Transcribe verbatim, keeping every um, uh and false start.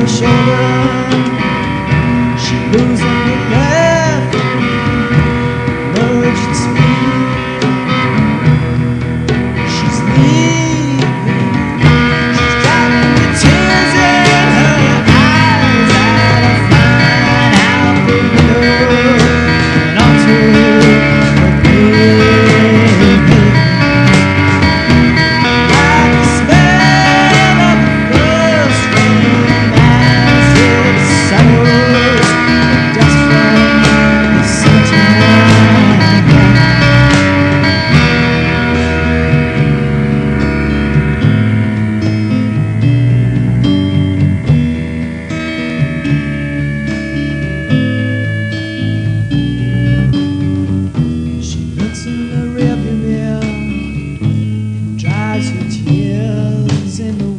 her shoulder. She moves on the left, emergency. She's leaving. She's driving with tears in her eyes at a fine out the window and onto the pavement. Like the smell of the first rain as it settles the dust from the summertime. She looks in the rearview mirror and dries her tears in the